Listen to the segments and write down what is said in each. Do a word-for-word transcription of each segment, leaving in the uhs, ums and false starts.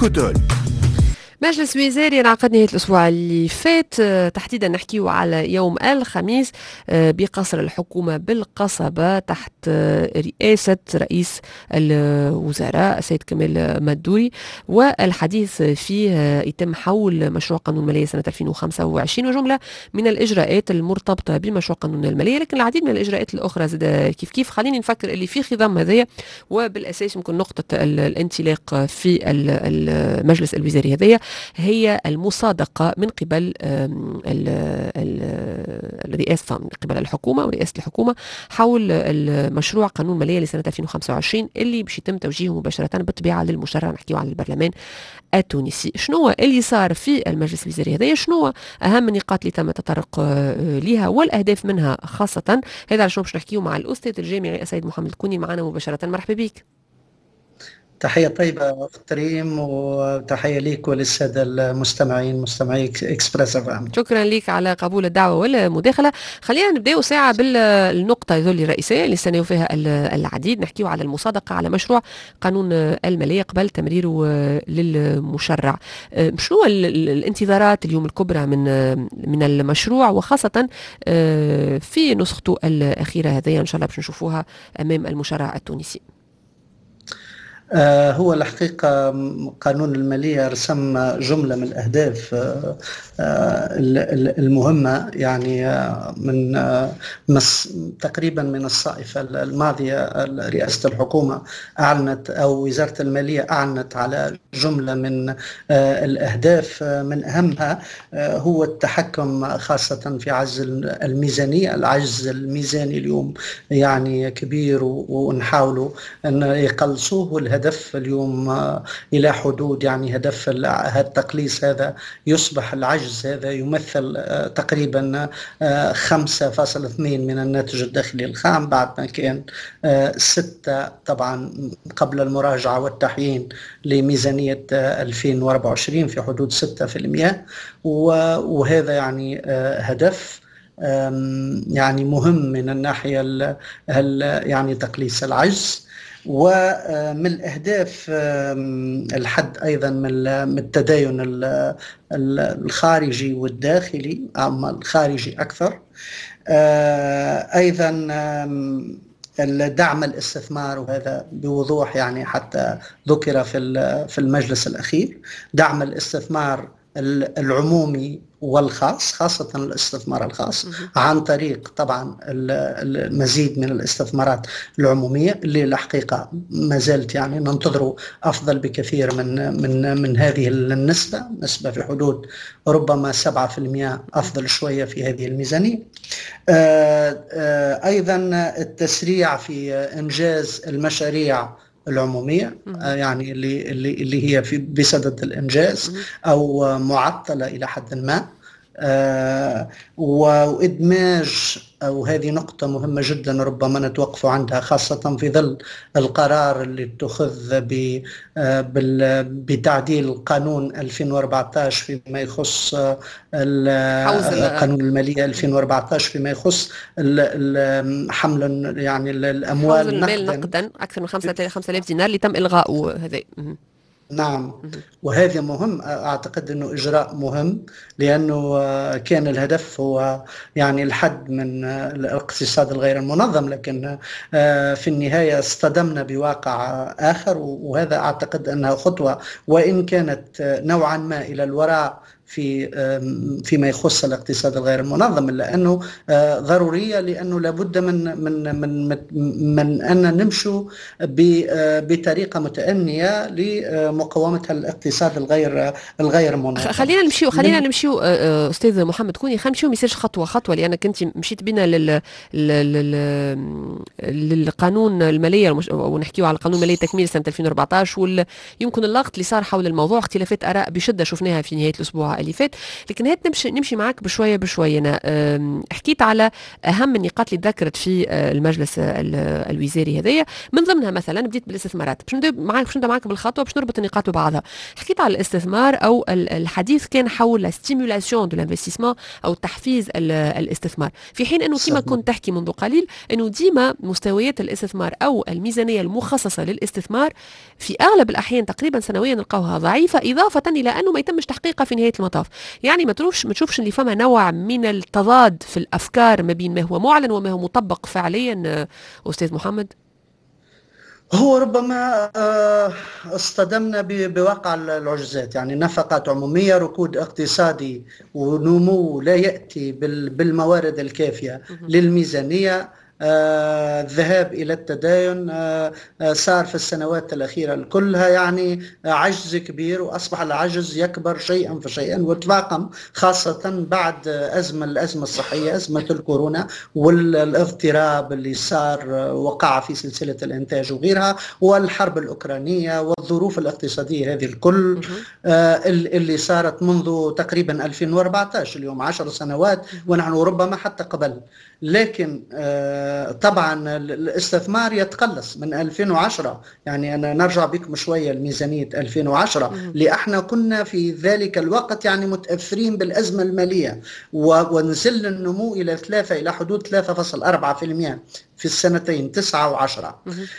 إيكوتول. مجلس وزاري انعقد نهاية الأسبوع اللي فات، تحديدا نحكيه على يوم الخميس بقصر الحكومة بالقصبة تحت رئاسة رئيس الوزراء السيد كمال مدوري، والحديث فيه يتم حول مشروع قانون المالية سنة ألفين وخمسة وعشرين وجملة من الإجراءات المرتبطة بمشروع قانون المالية، لكن العديد من الإجراءات الأخرى زاد كيف كيف. خليني نفكر اللي في خضم هذايا، وبالأساس يمكن نقطة الانطلاق في المجلس الوزاري هذايا هي المصادقة من قبل الرئاسة من قبل الحكومة ورئاسة الحكومة حول المشروع قانون المالية لسنة ألفين وخمسة وعشرين اللي باش يتم توجيهه مباشرة بالطبيعة للمشرع، نحكيه عن البرلمان التونسي. شنو اللي صار في المجلس الوزاري هذايا؟ شنو أهم النقاط اللي تم التطرق لها والأهداف منها خاصة؟ هذا على شنو باش نحكيه مع الأستاذ الجامعي السيد محمد الكوني معنا مباشرة. مرحبا بك. تحية طيبة أخت ريم، وتحية ليك وللسادة المستمعين مستمعي إكسبريس اف ام. شكرا لك على قبول الدعوة والمداخلة. خلينا نبدأ ساعة بالنقطة ذولي الرئيسية اللي سنيو فيها العديد، نحكيه على المصادقة على مشروع قانون المالية قبل تمريره للمشرع. شنو الانتظارات اليوم الكبرى من من المشروع، وخاصة في نسخته الأخيرة هذه إن شاء الله باش نشوفوها أمام المشرع التونسي؟ هو الحقيقة قانون المالية رسم جملة من الأهداف المهمة، يعني من تقريبا من الصائفة الماضية رئاسة الحكومة أعلنت أو وزارة المالية أعلنت على جملة من الأهداف، من أهمها هو التحكم خاصة في عجز الميزانية. العجز الميزاني اليوم يعني كبير ونحاولوا أن يقلصوه. الهدف اليوم إلى حدود يعني هدف التقليص هذا يصبح العجز هذا يمثل تقريبا خمسة فاصلة اثنين من الناتج الداخلي الخام، بعد ما كان ستة طبعا قبل المراجعة والتحيين لميزانية ألفين وأربعة وعشرين في حدود ستة في المئة، وهذا يعني هدف يعني مهم من الناحية يعني تقليص العجز. ومن الأهداف الحد أيضا من التداين الخارجي والداخلي، أما الخارجي أكثر، أيضا الدعم الاستثمار، وهذا بوضوح يعني حتى ذكر في في المجلس الأخير، دعم الاستثمار العمومي والخاص، خاصة الاستثمار الخاص عن طريق طبعا المزيد من الاستثمارات العمومية اللي الحقيقة ما زالت يعني ننتظر أفضل بكثير من من من هذه النسبة، نسبة في حدود ربما سبعة في المئة، أفضل شوية في هذه الميزانية. أيضا التسريع في إنجاز المشاريع العمومية، يعني اللي اللي اللي هي في بصدد الإنجاز أو معطلة إلى حد ما، آه وإدماج، أو هذه نقطة مهمة جدا ربما نتوقف عندها خاصة في ظل القرار اللي اتخذ بتعديل قانون ألفين وأربعة عشر فيما يخص قانون المالية ألفين وأربعة عشر فيما يخص حمل يعني الأموال نقدا, نقدا أكثر من خمسة آلاف دينار اللي تم إلغاؤه هذا. نعم، وهذا مهم، أعتقد أنه إجراء مهم، لأنه كان الهدف هو يعني الحد من الاقتصاد الغير المنظم، لكن في النهاية اصطدمنا بواقع آخر، وهذا أعتقد أنها خطوة وإن كانت نوعا ما إلى الوراء في فيما يخص الاقتصاد الغير المنظم، إلا أنه ضرورية، لأنه لابد من من من من أن نمشوا بطريقة متأنية لمقاومة الاقتصاد الغير الغير منظم. خلينا نمشيو خلينا نمشيو أستاذ محمد كوني، خلينا نمشيو ميسيرش خطوة خطوة، لأنك أنت مشيت بنا لل للقانون المالية ونحكيو على القانون المالية تكميل سنة ألفين وأربعة عشر، ويمكن اللغط اللي صار حول الموضوع اختلافات آراء بشدة شفناها في نهاية الأسبوع الاسبوع اللي فات. لكن هات نمشي نمشي معك بشويه بشويه. انا حكيت على اهم النقاط اللي ذكرت في المجلس الوزاري هذايا، من ضمنها مثلا بديت بالاستثمارات. باش نبدا معك باش نبدا معك بالخطوه باش نربط النقاط ببعضها. حكيت على الاستثمار او الحديث كان حول لا ستيمولاسيون دو لانفستيسمون او تحفيز الاستثمار، في حين انه كما كنت تحكي منذ قليل انه ديما مستويات الاستثمار او الميزانيه المخصصه للاستثمار في اغلب الاحيان تقريبا سنويا نلقاوها ضعيفه، اضافه الى انه ما يتمش تحقيقها في نهايه المطاف. يعني ما تروش ما تشوفش اللي فما نوع من التضاد في الافكار ما بين ما هو معلن وما هو مطبق فعليا استاذ محمد؟ هو ربما اصطدمنا بواقع العجزات، يعني نفقات عمومية، ركود اقتصادي ونمو لا يأتي بالموارد الكافية للميزانية، الذهاب آه، إلى التداين آه، آه، صار في السنوات الأخيرة كلها يعني عجز كبير، وأصبح العجز يكبر شيئا فشيئا وتفاقم، خاصة بعد أزمة الأزمة الصحية، أزمة الكورونا والاضطراب اللي صار وقع في سلسلة الإنتاج وغيرها، والحرب الأوكرانية والظروف الاقتصادية هذه الكل اللي صارت منذ تقريبا ألفين وأربعة عشر، اليوم عشر سنوات ونحن ربما حتى قبل. لكن طبعا الاستثمار يتقلص من ألفين وعشرة، يعني أنا نرجع بكم شوية لميزانية ألفين وعشرة اللي احنا كنا في ذلك الوقت يعني متأثرين بالأزمة المالية، ونزل النمو إلى ثلاثة إلى حدود ثلاثة فاصلة أربعة بالمئة في السنتين تسعة وعشرة،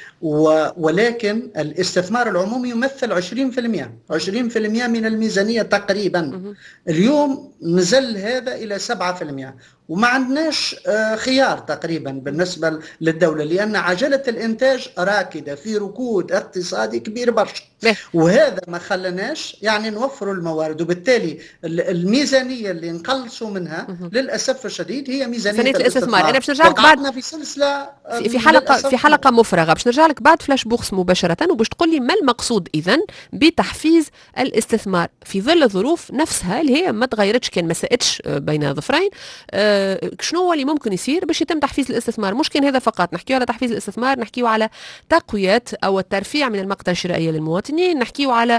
ولكن الاستثمار العمومي يمثل عشرين بالمئة عشرين بالمئة من الميزانية تقريبا. اليوم نزل هذا إلى سبعة بالمئة، وما عندناش خيار تقريبا بالنسبة للدولة، لأن عجلة الإنتاج راكدة في ركود اقتصادي كبير برشا، وهذا ما خلناش يعني نوفروا الموارد، وبالتالي الميزانية اللي نقلصوا منها للأسف الشديد هي ميزانية الاستثمار. الاستثمار. أنا باش نرجع لك بعد في سلسلة في حلقة في حلقة مفرغة، باش نرجع لك بعد فلاش بوكس مباشرة، وباش تقول لي ما المقصود إذن بتحفيز الاستثمار في ظل الظروف نفسها اللي هي ما تغيرتش، كان ما ساءتش بين ظفرين. أه شنو هو اللي ممكن يصير باش يتم تحفيز الاستثمار؟ مش كان هذا فقط نحكيو على تحفيز الاستثمار، نحكيو على تقوية أو الترفيع من المقدرة الشرائية للمواطنين، نحكيو على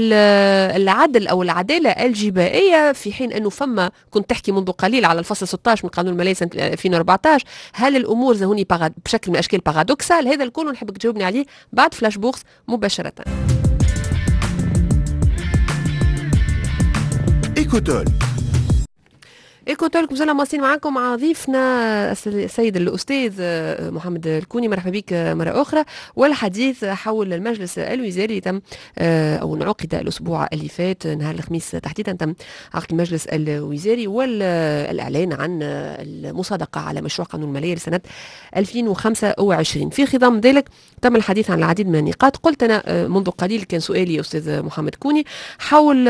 العدل أو العدالة الجبائية، في حين أنه فما كنت تحكي منذ قليل على الفصل ستة عشر من قانون المالية سنة ألفين وأربعة عشر. هل الأمور زهوني بشكل من أشكال بارادوكسال؟ هذا الكل نحبك تجاوبني عليه بعد فلاش بوكس مباشرة. إيكوتول إيكوتولك مازلنا مواصلين معكم مع ضيفنا السيد الأستاذ محمد الكوني. مرحبا بك مرة أخرى، والحديث حول المجلس الوزاري تم أو انعقد الأسبوع اللي فات نهار الخميس تحديدا، تم عقد المجلس الوزاري والإعلان عن المصادقة على مشروع قانون المالية لسنة ألفين وخمسة وعشرين. في خضم ذلك تم الحديث عن العديد من النقاط. قلت أنا منذ قليل كان سؤالي أستاذ محمد كوني حول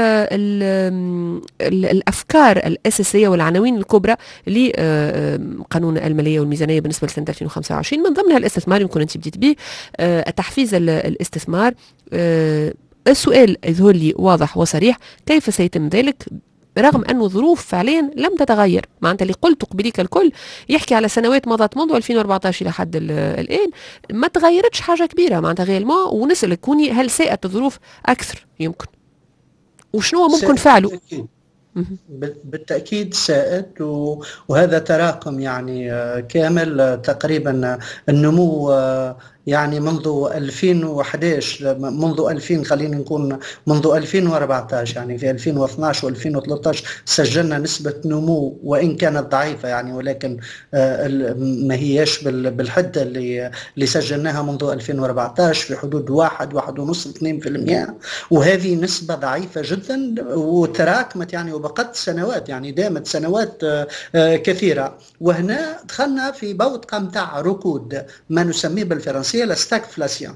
الأفكار الأساسية والعناوين الكبرى لقانون المالية والميزانية بالنسبة لسنة ألفين وخمسة وعشرين، من ضمنها الاستثمار. يمكن أنت بديت به تحفيز الاستثمار. السؤال يظهر لي واضح وصريح، كيف سيتم ذلك رغم أن الظروف فعليا لم تتغير؟ معناتها اللي قلت قبليك الكل يحكي على سنوات مضت منذ ألفين وأربعة عشر إلى حد الآن ما تغيرتش حاجة كبيرة معناتها غير ما. ونسألك كوني، هل ساءت الظروف أكثر يمكن؟ وشنو ممكن فعله؟ بالتأكيد سائد، وهذا تراكم يعني كامل. تقريبا النمو يعني منذ ألفين وأحد عشر منذ ألفين خلينا نكون منذ ألفين وأربعة عشر، يعني في ألفين واثني عشر وألفين وثلاثة عشر سجلنا نسبة نمو وإن كانت ضعيفة يعني، ولكن ما هيش بالحدة اللي اللي سجلناها منذ ألفين وأربعة عشر في حدود واحد واحد ونص اثنين في المئة، وهذه نسبة ضعيفة جدا وتراكمت يعني وبقت سنوات، يعني دامت سنوات كثيرة. وهنا دخلنا في بوتقة متاع ركود ما نسميه بالفرنسية الستاكفلاسيون.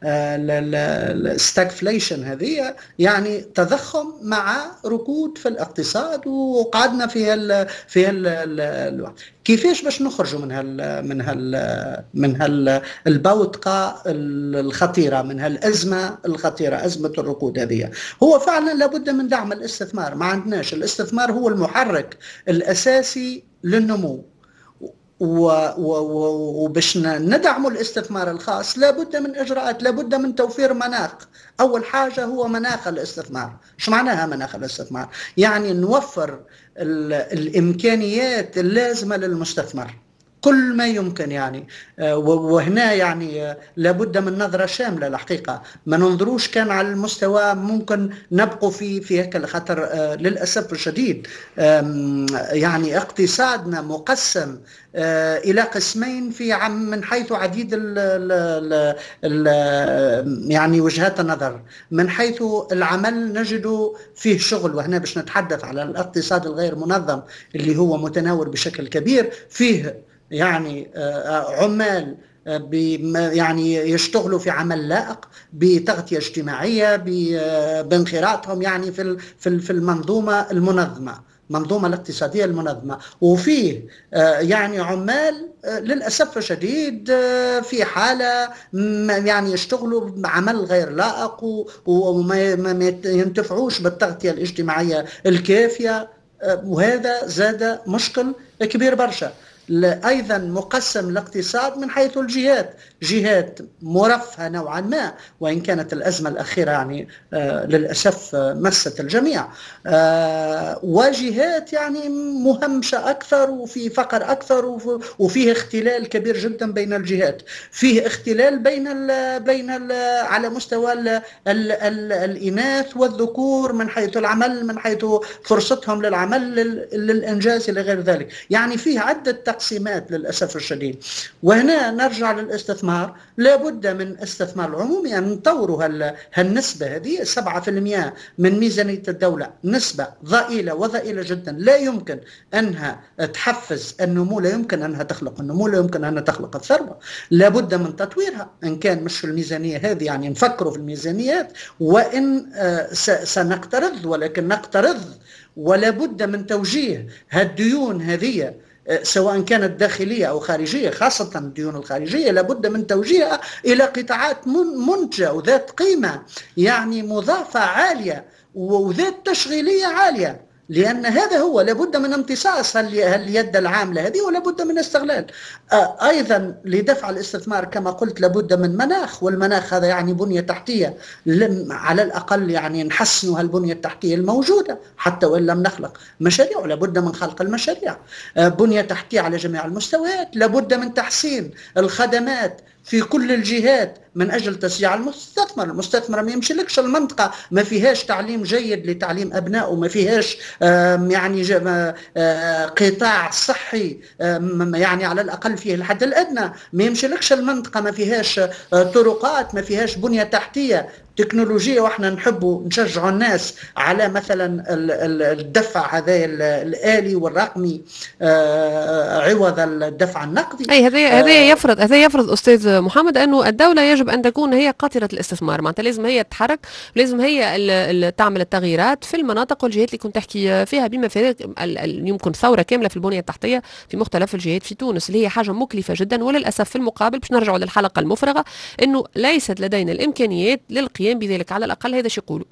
الستاكفليشن هذه يعني تضخم مع ركود في الاقتصاد، وقعدنا في هال في هال كيفاش باش نخرجوا من هال من هال من هال البوتقة الخطيرة، من هالأزمة الخطيرة، أزمة الركود هذه. هو فعلا لابد من دعم الاستثمار، ما عندناش الاستثمار هو المحرك الأساسي للنمو، وباش ندعموا الاستثمار الخاص لابد من إجراءات، لابد من توفير مناخ. أول حاجة هو مناخ الاستثمار. شو معناها مناخ الاستثمار؟ يعني نوفر الإمكانيات اللازمة للمستثمر كل ما يمكن يعني. وهنا يعني لابد من نظرة شاملة الحقيقة، ما ننظروش كان على المستوى ممكن نبقوا في في هيك الخطر. للأسف الشديد يعني اقتصادنا مقسم إلى قسمين في عم من حيث عديد ال ال ال يعني وجهات النظر. من حيث العمل نجد فيه شغل، وهنا باش نتحدث على الاقتصاد الغير منظم اللي هو متناول بشكل كبير، فيه يعني عمال يعني يشتغلوا في عمل لائق بتغطية اجتماعية بانخراطهم يعني في في المنظومة المنظمة، منظومة الاقتصادية المنظمة. وفيه يعني عمال للأسف الشديد في حالة يعني يشتغلوا بعمل غير لائق وما ينتفعوش بالتغطية الاجتماعية الكافية، وهذا زاد مشكل كبير برشا. أيضا مقسم الاقتصاد من حيث الجهات، جهات مرفهة نوعا ما، وإن كانت الأزمة الأخيرة يعني آه للأسف آه مست الجميع، آه وجهات يعني مهمشة أكثر وفي فقر أكثر وفيه اختلال كبير جدا بين الجهات. فيه اختلال بين ال بين ال على مستوى ال ال ال الإناث والذكور من حيث العمل، من حيث فرصتهم للعمل للإنجاز إلى غير ذلك. يعني فيه عدة تقسيمات للأسف الشديد. وهنا نرجع للاستثمار، لابد من استثمار عمومي أن نطوروا هالنسبة هذه. سبعة بالمئة من ميزانية الدولة نسبة ضئيلة وضئيلة جدا، لا يمكن أنها تحفز النمو، لا يمكن أنها تخلق النمو، لا يمكن أنها تخلق الثروة. لابد من تطويرها، إن كان مش في الميزانية هذه يعني نفكروا في الميزانيات، وإن سنقترض ولكن نقترض، ولا بد من توجيه هالديون هذه سواء كانت داخلية أو خارجية، خاصة الديون الخارجية لابد من توجيهها إلى قطاعات منتجة وذات قيمة يعني مضافة عالية وذات تشغيلية عالية، لأن هذا هو لابد من امتصاص اليد العاملة هذه ولابد من استغلال. أيضا لدفع الاستثمار كما قلت لابد من مناخ، والمناخ هذا يعني بنية تحتية، على الأقل يعني نحسن هالبنية التحتية الموجودة حتى وإن لم نخلق مشاريع، لابد من خلق المشاريع. بنية تحتية على جميع المستويات، لابد من تحسين الخدمات في كل الجهات من أجل تشجيع المستثمر. المستثمر ما يمشيلكش المنطقة ما فيهاش تعليم جيد لتعليم أبنائه، ما فيهاش يعني قطاع صحي يعني على الأقل فيه الحد الأدنى، ما يمشيلكش المنطقة ما فيهاش طرقات، ما فيهاش بنية تحتية تكنولوجية. واحنا نحبوا نشجعوا الناس على مثلا الدفع هذا الآلي والرقمي عوض الدفع النقدي. اي هذا هذا يفرض هذا يفرض استاذ محمد انه الدولة يجب ان تكون هي قاطرة الاستثمار، معناتها لازم هي تتحرك، لازم هي تعمل التغييرات في المناطق والجهات اللي كنت تحكي فيها، بما في ذلك يمكن ثورة كاملة في البنية التحتية في مختلف الجهات في تونس، اللي هي حاجة مكلفة جدا. وللأسف في المقابل باش نرجعوا للحلقة المفرغة انه ليست لدينا الامكانيات للقيام بذلك، على الأقل هذا شي يقولوا.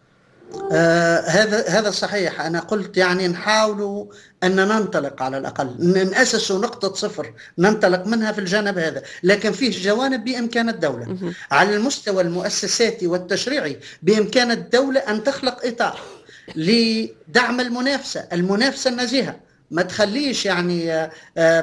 آه هذا هذا صحيح. أنا قلت يعني نحاولوا أن ننطلق على الأقل، نأسس نقطة صفر ننطلق منها في الجانب هذا، لكن فيه جوانب بإمكان الدولة على المستوى المؤسساتي والتشريعي. بإمكان الدولة أن تخلق إطار لدعم المنافسة، المنافسة النزيهة. ما تخليش يعني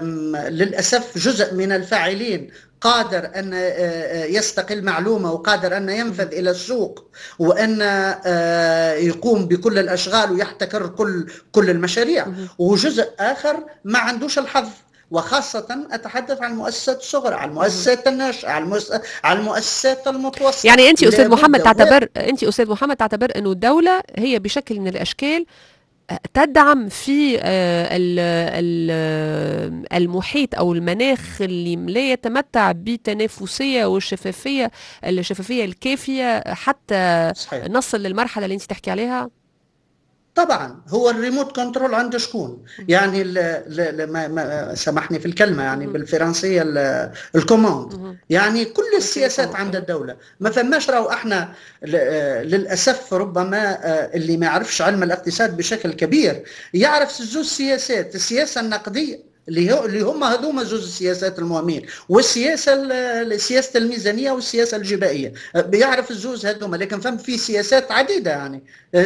للأسف جزء من الفاعلين قادر أن يستقل معلومة وقادر أن ينفذ إلى السوق وأن يقوم بكل الأشغال ويحتكر كل كل المشاريع، وجزء آخر ما عندوش الحظ. وخاصة أتحدث عن المؤسسات الصغرى، عن المؤسسات الناشئة، عن المؤسسات المتوسطة. يعني أنت أستاذ محمد تعتبر أنت أستاذ محمد تعتبر أنه الدولة هي بشكل من الأشكال تدعم في المحيط أو المناخ اللي لا يتمتع بتنافسية والشفافية الشفافية الكافية حتى صحيح. نصل للمرحلة اللي أنت تحكي عليها؟ طبعا هو الريموت كنترول عند شكون؟ يعني ل ل ما ما سامحني في الكلمه يعني بالفرنسيه الكوموند، يعني كل السياسات عند الدوله. ما فماش راهو احنا للاسف ربما اللي ما يعرفش علم الاقتصاد بشكل كبير يعرف زوج سياسات، السياسه النقديه اللي هو اللي هم هذوما زوز السياسات المهمين، والسياسه سياسه الميزانيه والسياسه الجبائيه، بيعرف الزوز هذوما. لكن فهم في سياسات عديده، يعني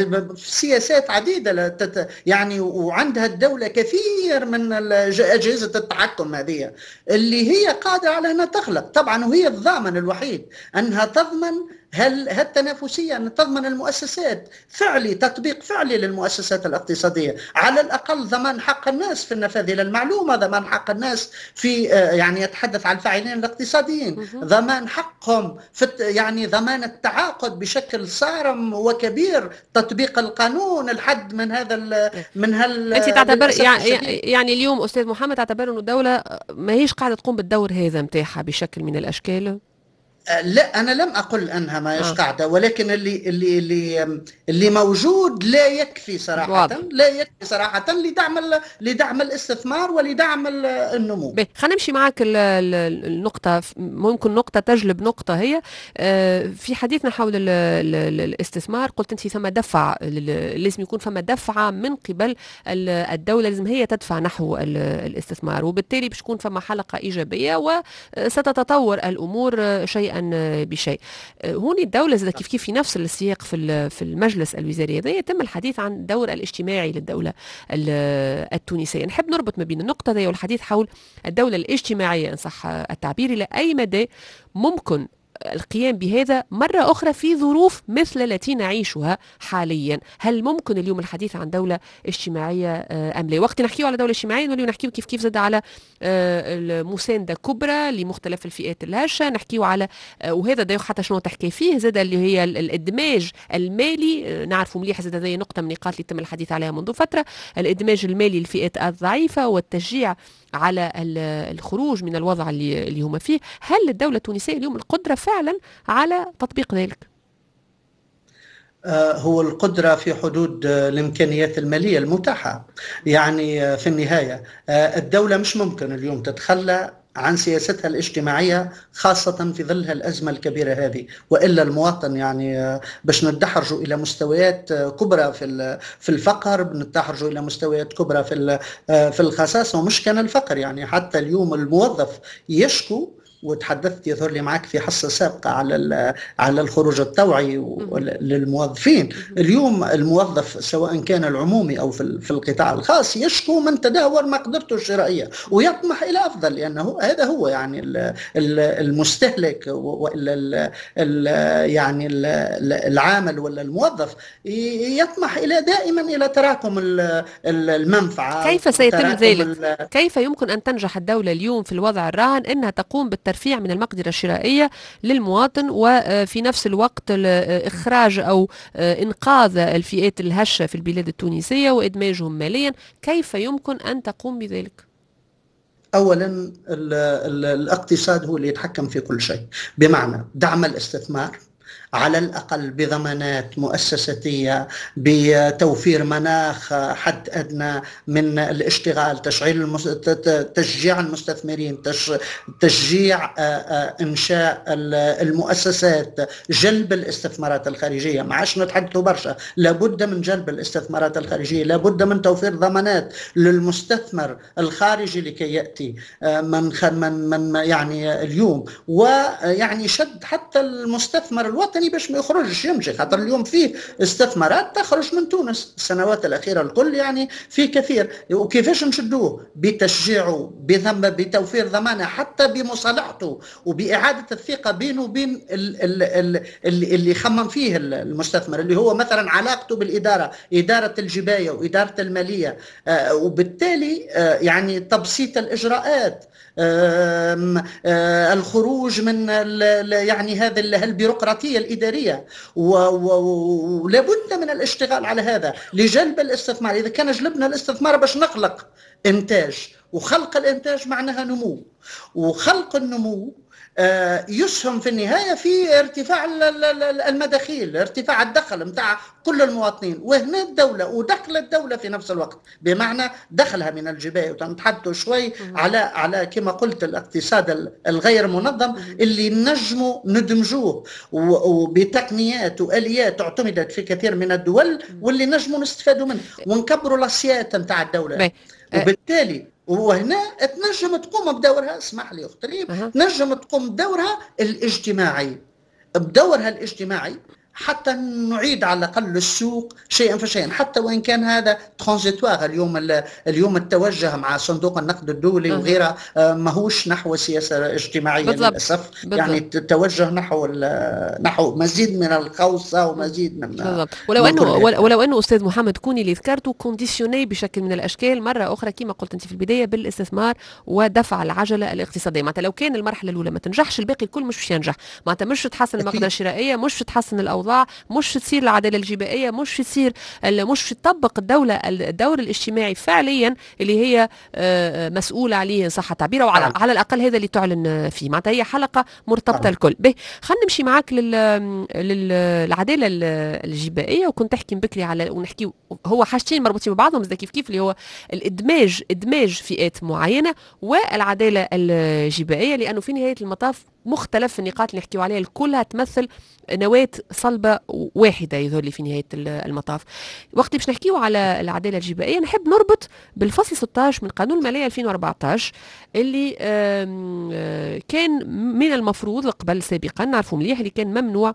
سياسات عديده لا تت يعني، وعندها الدوله كثير من اجهزه التحكم هذه اللي هي قادره على انها تخلق طبعا، وهي الضامن الوحيد انها تضمن هل التنافسية، أن تضمن المؤسسات فعلي، تطبيق فعلي للمؤسسات الاقتصادية، على الأقل ضمان حق الناس في النفاذ إلى المعلومة، ضمان حق الناس في يعني يتحدث عن الفاعلين الاقتصاديين، ضمان حقهم في يعني ضمان التعاقد بشكل صارم وكبير، تطبيق القانون، الحد من هذا من هال أنت تعتبر يعني, يعني اليوم أستاذ محمد تعتبر أنه الدولة ما هيش قاعدة تقوم بالدور هذا متاعها بشكل من الأشكال؟ لا، أنا لم أقل أنها ما يش قاعدة، ولكن اللي اللي اللي اللي موجود لا يكفي صراحة، واضح. لا يكفي صراحة لدعم لدعم الاستثمار ولدعم النمو. خلينا نمشي معك النقطة، ممكن نقطة تجلب نقطة. هي في حديثنا حول الاستثمار قلت أنت ثم دفع، لازم يكون ثم دفعة من قبل الدولة، لازم هي تدفع نحو الاستثمار، وبالتالي باش تكون ثم حلقة إيجابية وستتطور الأمور شيئا بشيء. هون الدولة زي كيف كيف في نفس السياق في في المجلس الوزاري هذا يتم الحديث عن الدور الاجتماعي للدولة التونسية. نحب نربط ما بين النقطة دي والحديث حول الدولة الاجتماعية إن صح التعبير، إلى أي مدى ممكن القيام بهذا مرة أخرى في ظروف مثل التي نعيشها حاليا؟ هل ممكن اليوم الحديث عن دولة اجتماعية أم لا؟ وقت نحكيه على دولة اجتماعية نولي نحكيه كيف كيف زاد على المساندة كبرى لمختلف الفئات الهشة، نحكيه على وهذا دا حتى شنو تحكي فيه زاد اللي هي الإدماج المالي. نعرفوا مليح زاد هذه نقطة من النقاط اللي تم الحديث عليها منذ فترة، الإدماج المالي للفئات الضعيفة والتشجيع على الخروج من الوضع اللي اللي هم فيه. هل الدولة التونسية اليوم القدرة فعلا على تطبيق ذلك؟ هو القدرة في حدود الإمكانيات المالية المتاحة. يعني في النهاية الدولة مش ممكن اليوم تتخلى عن سياستها الاجتماعية، خاصة في ظل الأزمة الكبيرة هذه، وإلا المواطن يعني باش ندحرجوا إلى مستويات كبرى في في الفقر، بنتحرجوا إلى مستويات كبرى في في الخساسة. ومش كان الفقر، يعني حتى اليوم الموظف يشكو، وتحدثت يظهر لي معك في حصة سابقة على على الخروج الطوعي للموظفين. اليوم الموظف سواء كان العمومي أو في في القطاع الخاص يشكو من تدهور مقدرته الشرائية ويطمح إلى أفضل، لأنه هذا هو يعني المستهلك ولا يعني العامل ولا الموظف يطمح إلى دائما إلى تراكم المنفعة. كيف سيتم ذلك؟ كيف يمكن أن تنجح الدولة اليوم في الوضع الراهن أنها تقوم بالترفيه ترفيع من المقدرة الشرائية للمواطن، وفي نفس الوقت إخراج أو إنقاذ الفئات الهشة في البلاد التونسية وإدماجهم ماليا؟ كيف يمكن أن تقوم بذلك؟ أولا ال ال الاقتصاد هو اللي يتحكم في كل شيء، بمعنى دعم الاستثمار على الأقل بضمانات مؤسساتية، بتوفير مناخ حد أدنى من الاشتغال، تشغيل المس... تشجيع المستثمرين، تش... تشجيع إنشاء المؤسسات، جلب الاستثمارات الخارجية. ما عادش نتحدثوا برشا، لابد من جلب الاستثمارات الخارجية، لابد من توفير ضمانات للمستثمر الخارجي لكي يأتي من خ... من من يعني اليوم، ويعني شد حتى المستثمر الوطني باش ما يخرجش يمشي، خاطر اليوم فيه استثمارات تخرج من تونس السنوات الأخيرة الكل، يعني في كثير. وكيفاش نشدوه؟ بتشجيعه، بذنب بتوفير ضمانه، حتى بمصالحته وبإعادة الثقة بينه وبين اللي, اللي يخمم فيه المستثمر، اللي هو مثلا علاقته بالإدارة، إدارة الجباية وإدارة المالية، وبالتالي يعني تبسيط الإجراءات، آم آم الخروج من يعني هذا البيروقراطية الإدارية، ولابد من الاشتغال على هذا لجلب الاستثمار. إذا كان جلبنا الاستثمار باش نخلق إنتاج، وخلق الإنتاج معناها نمو، وخلق النمو يسهم في النهاية في ارتفاع المداخيل، ارتفاع الدخل متاع كل المواطنين. وهنا الدولة ودخل الدولة في نفس الوقت، بمعنى دخلها من الجباية. وتنتحدثوا شوي على على كما قلت الاقتصاد الغير منظم اللي نجموا ندمجوه وبتقنيات وآليات اعتمدت في كثير من الدول، واللي نجموا نستفادوا منه ونكبروا الأسيات متاع الدولة. وبالتالي وهنا تنجم تقوم بدورها، اسمح لي اخت ريم، أه. تنجم تقوم بدورها الاجتماعي، بدورها الاجتماعي حتى نعيد على الأقل السوق شيئا فشيئا، حتى وإن كان هذا ترانزيتوار. اليوم اليوم التوجه مع صندوق النقد الدولي أه. وغيره ماهوش نحو سياسة اجتماعية بالضبط. للأسف. بالضبط. يعني التوجه نحو نحو مزيد من الخوصة ومزيد من بالضبط. ولو أنه ولو أنه أستاذ محمد كوني اللي ذكرته كونديسيوني بشكل من الأشكال مرة أخرى كما قلت أنت في البداية بالاستثمار ودفع العجلة الاقتصادية. معناتها لو كان المرحلة الأولى ما تنجحش الباقي الكل مش باش ينجح. معناتها مش تحسن المقدرة الشرائية، مش تحسن الأوضاع، مش تصير العدالة الجبائية، مش تصير مش تطبق الدولة الدور الاجتماعي فعليا اللي هي مسؤولة عليه صح التعبير، وعلى آه. على الأقل هذا اللي تعلن فيه. معناتها هي حلقة مرتبطة آه. الكل. به خلينا نمشي معاك لل... للعدالة الجبائية. وكنت تحكي بكري على ونحكي هو حاجتين مربوطين ببعضهم زي كيف كيف اللي هو الإدماج إدماج فئات معينة والعدالة الجبائية، لأنه في نهاية المطاف مختلف النقاط اللي نحكيو عليها كلها تمثل نواة صلبة واحدة يظهر في نهاية المطاف. وقت باش نحكيو على العدالة الجبائية نحب نربط بالفصل ستة عشر من قانون المالية ألفين وأربعة عشر اللي كان من المفروض قبل سابقا نعرفوا مليح اللي كان ممنوع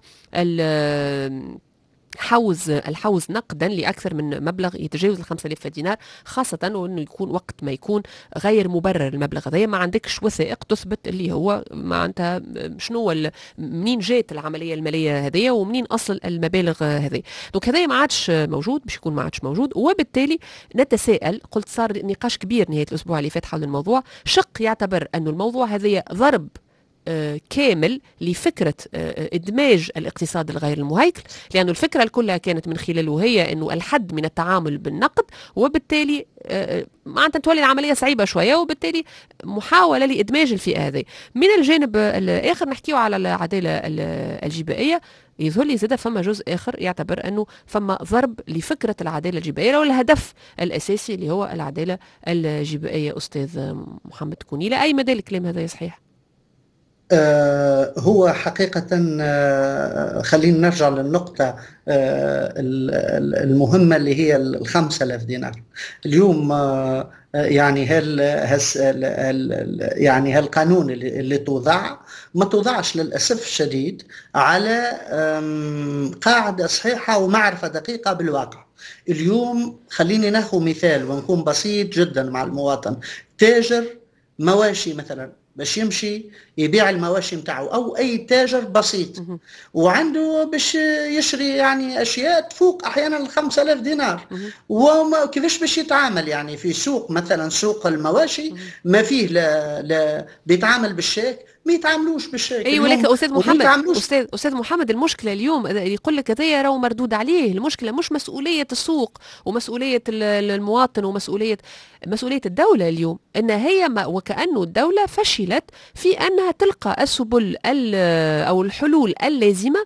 حوز الحوز نقدا لاكثر من مبلغ يتجاوز الخمسة آلاف دينار، خاصه وانه يكون وقت ما يكون غير مبرر المبلغ هذا، ما عندكش وثائق تثبت اللي هو معناتها شنو منين جات العمليه الماليه هذه ومنين اصل المبالغ هذه. دونك هذا ما عادش موجود، باش يكون ما عادش موجود. وبالتالي نتساءل، قلت صار نقاش كبير نهايه الاسبوع اللي فات حول الموضوع، شق يعتبر انه الموضوع هذا ضرب كامل لفكرة إدماج الاقتصاد الغير المهيكل، لأنه الفكرة الكلها كانت من خلاله هي أنه الحد من التعامل بالنقد، وبالتالي معناتها تولي العملية صعيبة شوية، وبالتالي محاولة لإدماج الفئة هذه. من الجانب الآخر نحكيه على العدالة الجبائية، يظهر لي زاد فما جزء آخر يعتبر أنه فما ضرب لفكرة العدالة الجبائية والهدف الأساسي اللي هو العدالة الجبائية. أستاذ محمد كوني، لا أي مدى الكلام هذا صحيح؟ آه هو حقيقة آه خلينا نرجع للنقطة آه المهمة اللي هي الخمسة آلاف دينار اليوم. آه يعني هل هس يعني هالقانون اللي, اللي توضع ما توضعش للأسف الشديد على قاعدة صحيحة ومعرفة دقيقة بالواقع. اليوم خليني ناخذ مثال ونكون بسيط جدا مع المواطن. تاجر مواشي مثلا باش يمشي يبيع المواشي متاعه، او اي تاجر بسيط وعنده باش يشري يعني اشياء تفوق احيانا ال خمسة آلاف دينار، وكيفاش باش يتعامل يعني في سوق مثلا سوق المواشي ما فيه لا, لا بيتعامل بالشيك، ما يتعاملوش بالشيك. اي ولكن استاذ محمد استاذ استاذ محمد المشكله اليوم يقول لك هذايا راهو مردود عليه. المشكله مش مسؤوليه السوق ومسؤوليه المواطن ومسؤوليه مسؤوليه الدوله اليوم، ان هي وكانه الدوله فشلت في انها تلقى السبل او الحلول اللازمه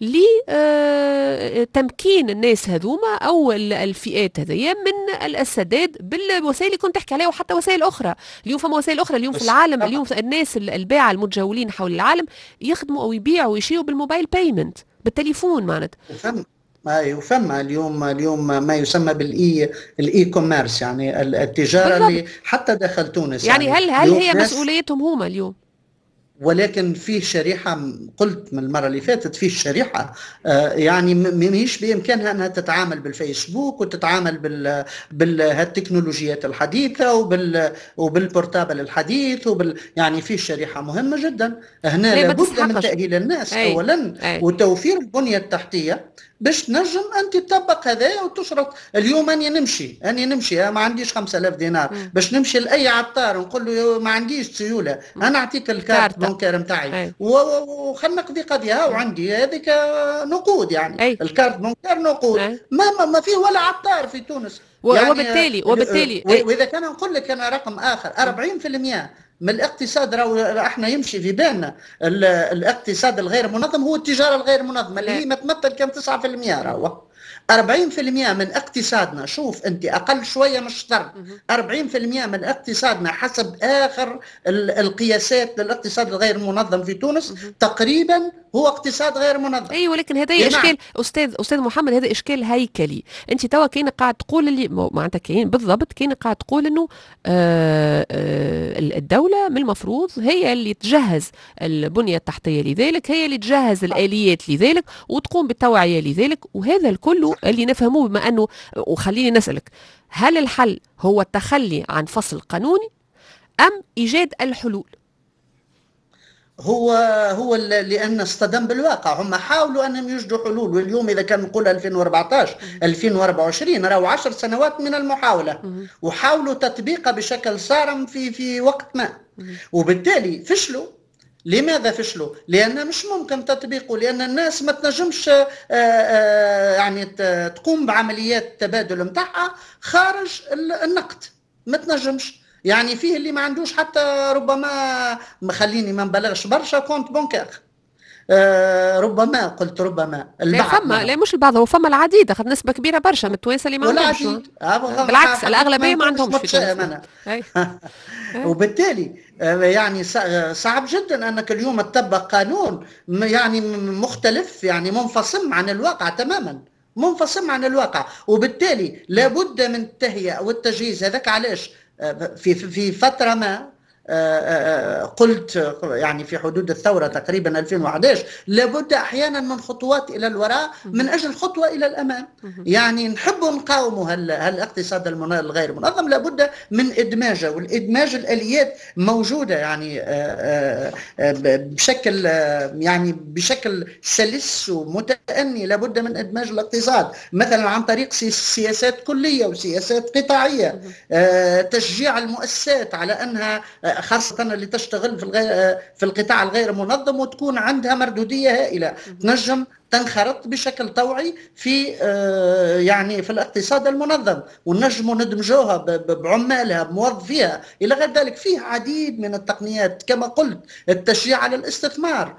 لتمكين الناس هذوما او الفئات هذيا من السداد بالوسائل اللي كنت تحكي عليها، وحتى وسائل اخرى. اليوم فما وسائل اخرى اليوم في العالم. اليوم الناس الباعه المتجولين حول العالم يخدموا او يبيعوا ويشيروا بالموبايل بايمنت بالتليفون معناتها. ايوه فما اليوم اليوم ما يسمى بالاي الاي كوميرس، يعني التجاره بالضبط. اللي حتى داخل تونس يعني, يعني هل هل هي مسؤوليتهم هما اليوم؟ ولكن فيه شريحة، قلت من المرة اللي فاتت، فيه شريحة آه يعني مش بإمكانها أنها تتعامل بالفيسبوك وتتعامل بال بالتكنولوجيات الحديثة وبال وبالبورتابل الحديث وبال يعني فيه شريحة مهمة جدا هنا. لابد من تأهيل الناس أي. أولا أي. وتوفير البنية التحتية باش تنجم أنت تطبق هذايا وتشرط. اليوم أني نمشي أني نمشي ما عنديش خمسة آلاف دينار م. باش نمشي لأي عطار ونقول له ما عنديش سيولة، أنا أعطيك الكارت بنكر متاعي وخلنا نقضي قضيها وعندي هذيك نقود يعني أي. الكارت بنكر نقود ما ما فيه ولا عطار في تونس يعني. وبالتالي وبالتالي وإذا كان نقول لك أنا رقم آخر أربعين بالمئة من الاقتصاد راهو احنا يمشي في بالنا الاقتصاد الغير منظم هو التجاره الغير منظمه اللي هي ما تمثل كم تسعة بالمئة راهو أربعين بالمئة من اقتصادنا. شوف انت اقل شويه مش شرط أربعين بالمئة من اقتصادنا حسب اخر القياسات للاقتصاد الغير منظم في تونس تقريبا هو اقتصاد غير منظم. اي ولكن هذا اشكال استاذ استاذ محمد، هذا اشكال هيكلي. انت توا كاين قاعد تقول اللي معناتها كاين بالضبط، كاين قاعد تقول انه آه آه الدوله من المفروض هي اللي تجهز البنيه التحتيه لذلك، هي اللي تجهز الاليات لذلك وتقوم بالتوعيه لذلك، وهذا الكل اللي نفهموه. بما انه وخليني نسالك، هل الحل هو التخلي عن فصل قانوني ام ايجاد الحلول؟ هو هو لان اصطدم بالواقع. هم حاولوا انهم يوجدوا حلول، واليوم اذا كان نقول ألفين وأربعطاش ألفين وأربعة وعشرين راهو عشر سنوات من المحاوله، وحاولوا تطبيقها بشكل صارم في في وقت ما، وبالتالي فشلوا. لماذا فشلوا؟ لأن مش ممكن تطبيقه، لأن الناس ما تنجمش يعني تقوم بعمليات تبادل متاعها خارج النقد، ما تنجمش. يعني فيه اللي ما عندوش حتى ربما، خليني ما نبالغش برشا، كونت بونكير. آه ربما قلت ربما البعض، لا فما، لا مش البعض، هو فما العديد، اخذ نسبه كبيره برشا من التوانسه اللي ما عندهمش. بالعكس الاغلبيه ما عندهمش في تونس. وبالتالي يعني صعب جدا انك اليوم تطبق قانون يعني مختلف، يعني منفصل عن الواقع تماما، منفصل عن الواقع. وبالتالي لابد من التهيئه والتجهيز. هذاك علاش في في فتره ما قلت يعني في حدود الثورة تقريبا ألفين وأحد عشر لابد أحيانا من خطوات إلى الوراء من أجل خطوة إلى الأمام. يعني نحب نقاوموا هالاقتصاد الغير منظم، لابد من إدماجه، والإدماج الآليات موجودة يعني بشكل يعني بشكل سلس ومتأني. لابد من إدماج الاقتصاد مثلا عن طريق سياسات كلية وسياسات قطاعية، تشجيع المؤسسات على أنها خاصة اللي تشتغل في الغير في القطاع الغير منظم وتكون عندها مردودية هائلة، تنجم تنخرط بشكل طوعي في يعني في الاقتصاد المنظم، ونجموا ندمجوها بعمالها بموظفيها الى غير ذلك. فيه عديد من التقنيات كما قلت، التشجيع على الاستثمار،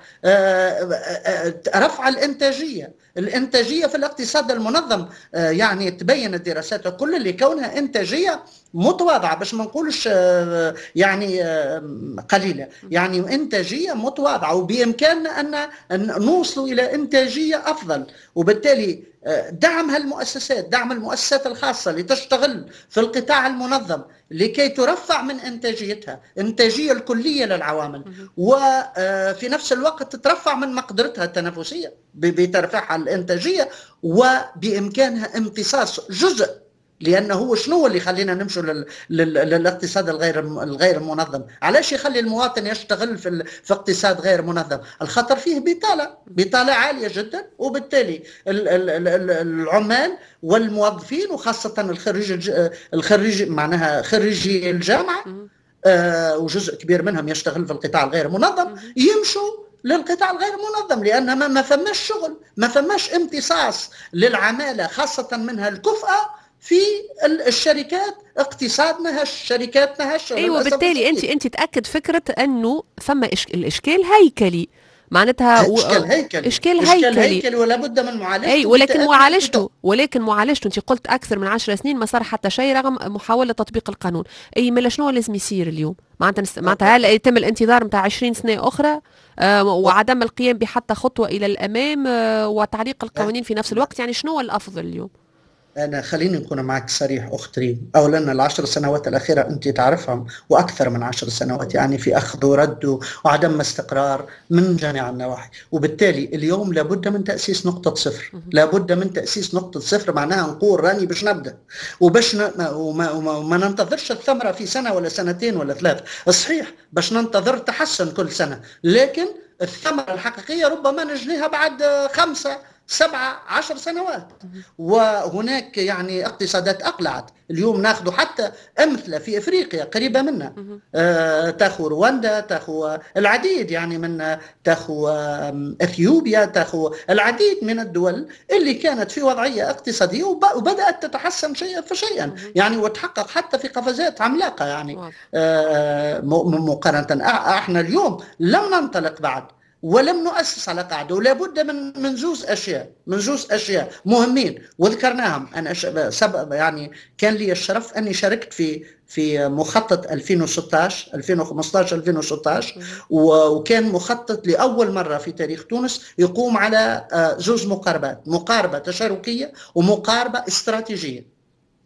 رفع الانتاجيه. الانتاجيه في الاقتصاد المنظم يعني تبين الدراسات الكل لكونها انتاجيه متواضعه، باش ما نقولش يعني قليله، يعني انتاجيه متواضعه، وبامكاننا ان نوصلوا الى انتاجيه افضل. وبالتالي دعم هالمؤسسات، دعم المؤسسات الخاصه اللي تشتغل في القطاع المنظم لكي ترفع من انتاجيتها، انتاجيه الكليه للعوامل، وفي نفس الوقت ترفع من مقدرتها التنافسيه بترفيعها الانتاجيه، وبامكانها امتصاص جزء. لانه هو شنو اللي يخلينا نمشوا لل... لل... للاقتصاد الغير الغير منظم؟ علاش يخلي المواطن يشتغل في, ال... في اقتصاد غير منظم؟ الخطر فيه بطاله، بطاله عاليه جدا، وبالتالي ال... ال... ال... العمال والموظفين وخاصه الخريج الخريج معناها خريجي الجامعه آه وجزء كبير منهم يشتغل في القطاع الغير منظم، يمشوا للقطاع الغير منظم، لان ما فماش شغل، ما فماش امتصاص للعماله خاصه منها الكفءه في الشركات. اقتصادنا هش، شركاتنا هش. ايوه بالتالي انت انت تاكد فكره انه فما إشك... الاشكال هيكلي، معناتها اشكال هيكلي اشكال هيكلي, هيكلي ولا بد من معالجته. اي ولكن معالجته ولكن معالجته انت قلت اكثر من عشر سنين ما صار حتى شيء رغم محاوله تطبيق القانون. اي ملا شنو لازم يصير اليوم؟ معناتها معناتها هل يتم الانتظار نتاع عشرين سنه اخرى آه وعدم القيام بحتى خطوه الى الامام آه وتعليق القوانين في نفس الوقت؟ يعني شنو الافضل اليوم؟ أنا خليني نكون معك صريح أخت ريم. أولا العشر سنوات الأخيرة أنت تعرفهم، وأكثر من عشر سنوات، يعني في أخذ ورد وعدم استقرار من جميع النواحي. وبالتالي اليوم لابد من تأسيس نقطة صفر، لابد من تأسيس نقطة صفر. معناها نقول راني باش نبدأ وباش ن... وما... وما... وما ننتظرش الثمرة في سنة ولا سنتين ولا ثلاث. صحيح باش ننتظر تحسن كل سنة، لكن الثمرة الحقيقية ربما نجنيها بعد خمسة سبعة عشر سنوات. وهناك يعني اقتصادات أقلعت اليوم، ناخذ حتى أمثلة في إفريقيا قريبة منا، آه تاخو رواندا، تاخو العديد يعني من تاخو أثيوبيا، تاخو العديد من الدول اللي كانت في وضعية اقتصادية وبدأت تتحسن شيئا فشيئا، يعني وتحقق حتى في قفزات عملاقة يعني آه مقارنة. احنا اليوم لم ننطلق بعد، ولم نؤسس على قاعدة، ولا بد من من زوز أشياء من زوز أشياء مهمين وذكرناهم. أنا سبب يعني كان لي الشرف أني شاركت في في مخطط ألفين وستة عشر ألفين وخمسة عشر ألفين وستة عشر، وكان مخطط لأول مرة في تاريخ تونس يقوم على زوز مقاربات، مقاربة تشاركية ومقاربة استراتيجية.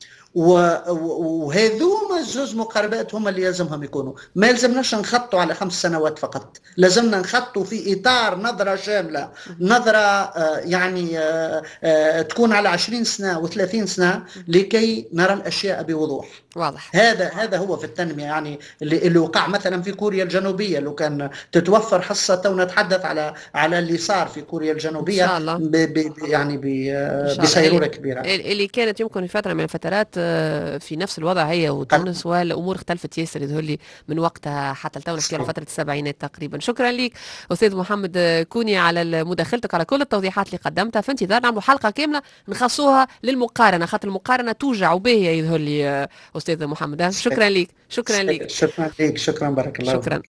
وهذوما الزوز مقاربات هم اللي لازمهم يكونوا. ما يلزمناش نخطوا على خمس سنوات فقط، لازمنا نخطوا في إطار نظرة شاملة، نظرة يعني تكون على عشرين سنة وثلاثين سنة لكي نرى الأشياء بوضوح. واضح. هذا هذا هو في التنمية، يعني اللي, اللي وقع مثلا في كوريا الجنوبية. لو كان تتوفر حصة تو نتحدث على على اللي صار في كوريا الجنوبية إن شاء الله. ب ب يعني بسيرورة كبيرة، اللي كانت يمكن في فترة من الفترات في نفس الوضع هي وتونس، والأمور اختلفت ياسر يظهر لي من وقتها حتى تونا في فترة السبعينات تقريبا. شكرا لك أستاذ محمد كوني على مداخلتك، على كل التوضيحات اللي قدمتها. في انتظار نعملوا حلقة كاملة نخصوها للمقارنة، خاطر المقارنة توجع وباهية يظهر لي أستاذ محمد. شكرا لك. شكرا لك. شكرا لك. شكرا بارك الله. شكرا.